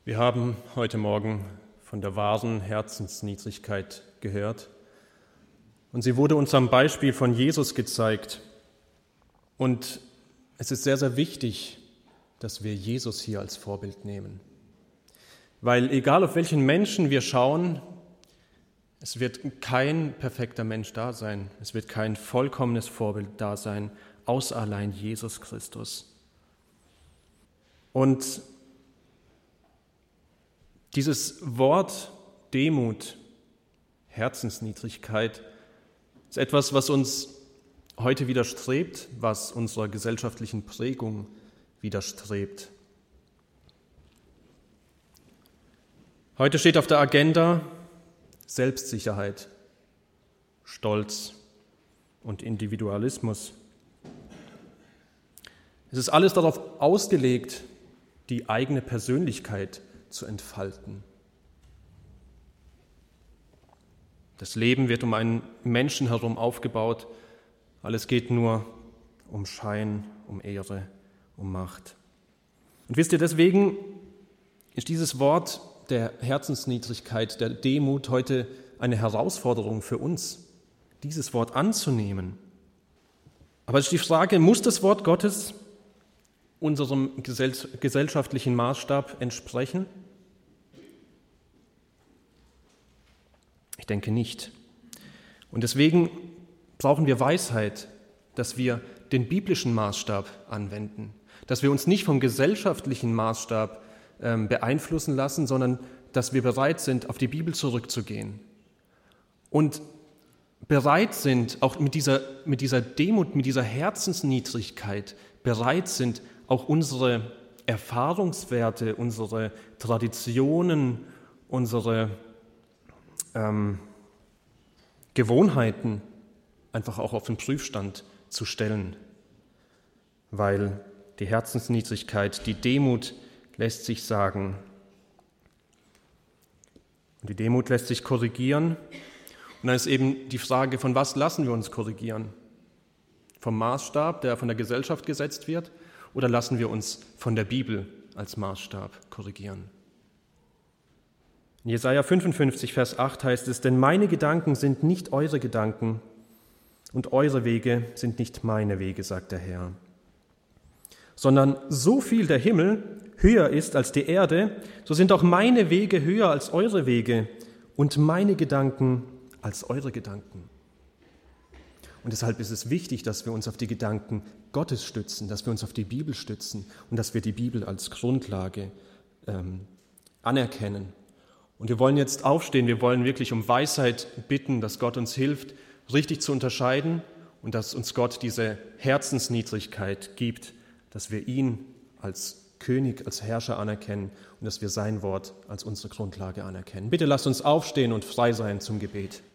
Wir haben heute Morgen von der wahren Herzensniedrigkeit gehört und sie wurde uns am Beispiel von Jesus gezeigt. Und es ist sehr, sehr wichtig, dass wir Jesus hier als Vorbild nehmen. Weil egal auf welchen Menschen wir schauen, es wird kein perfekter Mensch da sein, es wird kein vollkommenes Vorbild da sein, außer allein Jesus Christus. Und dieses Wort Demut, Herzensniedrigkeit, ist etwas, was uns heute widerstrebt, was unserer gesellschaftlichen Prägung widerstrebt. Heute steht auf der Agenda Selbstsicherheit, Stolz und Individualismus. Es ist alles darauf ausgelegt, die eigene Persönlichkeit zu entfalten. Das Leben wird um einen Menschen herum aufgebaut. Alles geht nur um Schein, um Ehre, um Macht. Und wisst ihr, deswegen ist dieses Wort der Herzensniedrigkeit, der Demut heute eine Herausforderung für uns, dieses Wort anzunehmen. Aber es ist die Frage, muss das Wort Gottes unserem gesellschaftlichen Maßstab entsprechen? Ich denke nicht. Und deswegen brauchen wir Weisheit, dass wir den biblischen Maßstab anwenden, dass wir uns nicht vom gesellschaftlichen Maßstab beeinflussen lassen, sondern dass wir bereit sind, auf die Bibel zurückzugehen und bereit sind, auch mit dieser Demut, mit dieser Herzensniedrigkeit, bereit sind, auch unsere Erfahrungswerte, unsere Traditionen, unsere Gewohnheiten einfach auch auf den Prüfstand zu stellen, weil die Herzensniedrigkeit, die Demut lässt sich sagen. Und die Demut lässt sich korrigieren. Und dann ist eben die Frage, von was lassen wir uns korrigieren? Vom Maßstab, der von der Gesellschaft gesetzt wird, oder lassen wir uns von der Bibel als Maßstab korrigieren? In Jesaja 55, Vers 8 heißt es, denn meine Gedanken sind nicht eure Gedanken und eure Wege sind nicht meine Wege, sagt der Herr. Sondern so viel der Himmel höher ist als die Erde, so sind auch meine Wege höher als eure Wege und meine Gedanken als eure Gedanken. Und deshalb ist es wichtig, dass wir uns auf die Gedanken Gottes stützen, dass wir uns auf die Bibel stützen und dass wir die Bibel als Grundlage anerkennen. Und wir wollen jetzt aufstehen, wir wollen wirklich um Weisheit bitten, dass Gott uns hilft, richtig zu unterscheiden und dass uns Gott diese Herzensniedrigkeit gibt, dass wir ihn als König, als Herrscher anerkennen und dass wir sein Wort als unsere Grundlage anerkennen. Bitte lasst uns aufstehen und frei sein zum Gebet.